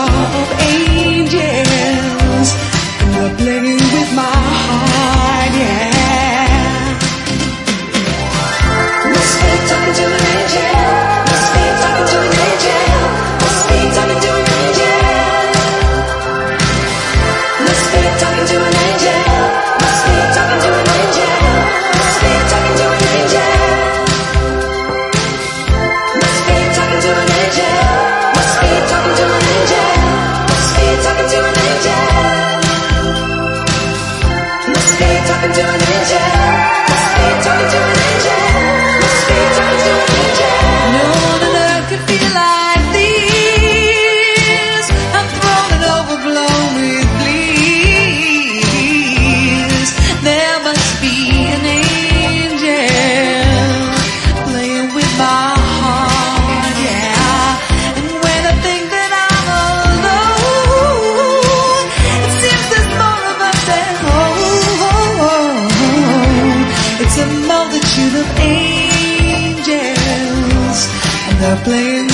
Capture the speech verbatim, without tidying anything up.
of angels, and they're playing with my heart, yeah. Must be talking to an angel. Must be talking to an angel. Must be talking to an angel. Must be talking to an angel. Must be talking to an angel. Must be talking to an angel. Must be talking to an angel. Must be talking to an angel. Must be talking to an angel. Must be talking to an angel. Must be talking to an angel. Must be talking to an angel. No one on earth could feel like this. I'm thrown and overblown with bliss. There must be an angel playing with my heart, yeah. And when I think that I'm alone, it seems there's more of us at home. It's a multitude of angels, and they're playing